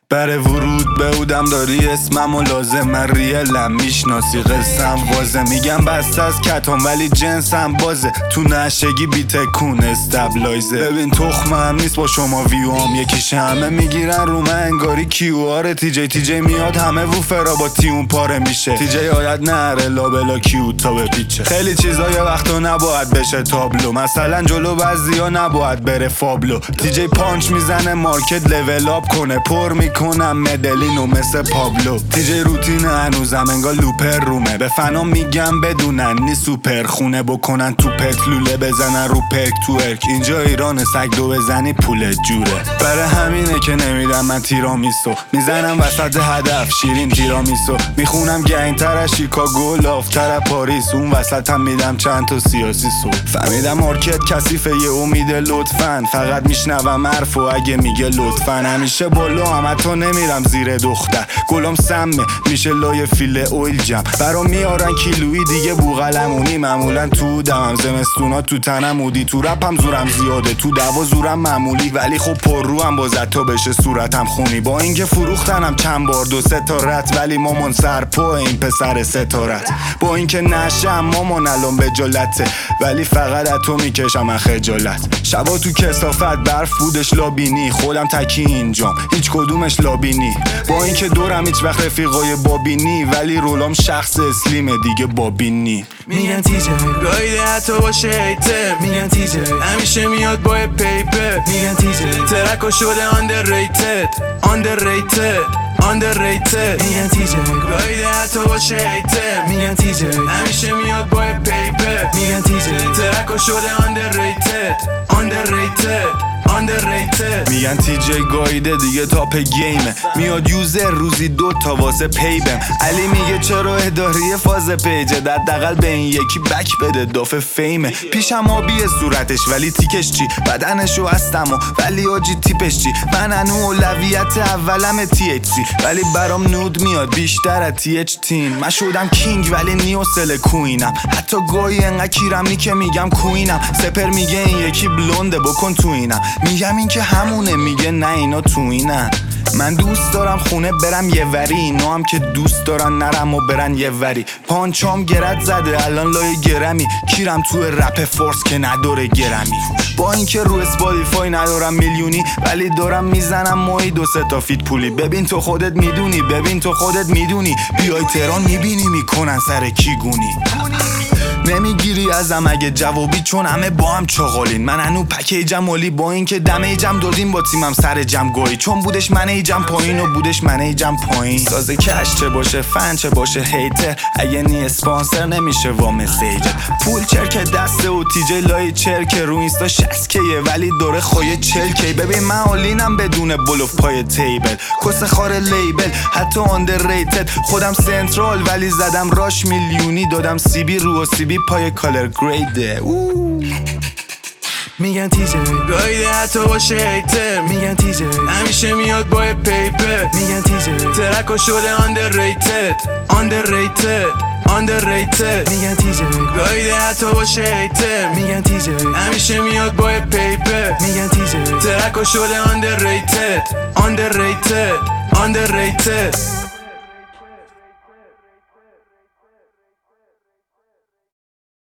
برای ورود به اودم داری اسمم لازم، من ریلم میشناسی قصم وازه، میگم بسته از کتام ولی جنسم بازه، تو نشگی بیتکون استبلایزه. ببین تخمم نیست با شما ویوام یکیشه، همه میگیرن رو من انگاری کیواره. تی جی میاد همه ووفرا با تیون پاره میشه، تی جی آید نره لابلا کیوت تا بپیچه. خیلی چیزا یه وقتا نباید بشه تابلو، مثلا جلو بعضیا نباید بره فابلو. تی جی پانچ میزنه مارکت لول آپ کنه، پر میکنم مدلینو مثل پابلو. تی جی روتین هنوزم انگار لوپر رومه، به فنا میگم بدونن نی سوپر خونه، بکنن تو پتلوله بزنن رو پرک تو ارک. اینجا ایران سگ دو بزنی پول جوره، برای همینه که نمیدم من تیرامیسو، میزنم وسط هدف شیرین تیرامیسو. میخونم گنگتر از شیکاگو لافتر از پاریس، اون وسط هم میدم چند تا سیاسی سو. فهمیدم مارکت کثیفه یه امیده لطفاً، فقط میشنوم حرف و اگه میگه لطفاً. همیشه بالا هم تو نمیرم زیر دختر، گلام سمه میشه لای فیله اویل جم، برام میارن کیلویی دیگه بوغلمونی. معمولا تو دمم زمستونا تو تنم مودی، تو رپم زورم زیاده تو دوا زورم معمولی، ولی خب پر رو هم باز تا بشه صورتم خونی. با اینکه فروختنم چند بار دو سه تا رت، ولی مامان سرپا این پسر ستارت. با اینکه نشم مامان الان به جلته، ولی فقط تو میکشم من خجالت. شبا تو کسافت برف بودش لابینی، خودم تکی اینجام هیچ کدومش لابینی. با اینکه دورم هیچ وقت رفیقای بابینی، ولی رولام شخص اسلیمه دیگه بابینی. میگن تی جی گایده حتی باشه هیتر، میگن تی جی همیشه میاد با پیپر، میگن تی جی ترکو شده underrated. میگن تی جی گایده حتی باشه هیتر، میگن تی جی همیشه میاد با پیپر، میگن تی جی ترکو شده underrated. میگن تی جی گایده دیگه تاپ گیمه، میاد یوزر روزی 2 تا واسه پیبم. علی میگه چرا اداری فاز پیجه، دقیقاً به این یکی بک بده داف فیمه. پیشم آبیه صورتش ولی تیکش چی، بدنشو هستم ولی آجی تیپش چی. من انو اولویت اولم تی اچ سی، ولی برام نود میاد بیشتر از تی اچ تین. من شدم کینگ ولی نیوسل کوینم، حتی گاهی انقدر کیرم که میگم کوینم. سپر میگه این یکی بلونده بکن تو اینم، میگم این که همونه، میگه نه اینا تو اینن. من دوست دارم خونه برم یه وری، اینا هم که دوست دارن نرم و برن یه وری. پانچام گرد زده الان لای گرمی، کیرم تو رپ فورس که نداره گرمی. با اینکه رو اسپاتیفای ندارم میلیونی، ولی دارم میزنم ماهی 2 3 تا فیت پولی. ببین تو خودت میدونی، بیای تهران میبینی میکنن سر کی گونی. نمیگیری ازم اگه جوابی، چون همه با هم چاقالین. من هنو پکیجم ولی با این که دمیجم دادیم با تیمم سر جم گویی، چون بودش من ایجم پایین و بودش من ایجم پایین. ساز کش چه باشه فن چه باشه هیتر، اگه نی اسپانسر نمیشه وا مسیجر. پول چرک دسته و تی جی لای چرک، رو اینستا 60 کیه ولی داره خوی 40 کی. ببین من آلینم بدون بلوف پای تیبل، کس خار لیبل حتی underrated. خودم سنترال ولی زدم راش میلیونی، دادم سی بی رو و سی بی پای کالر گریده. میگن تی جی گایده حتی باشه هیتر، میگن تی جی همیشه میاد با پیپر، میگن تی جی ترکو شده underrated. میگن تی جی گایده حتی باشه هیتر، میگن تی جی همیشه میاد با پیپر، میگن تی جی ترکو شده underrated.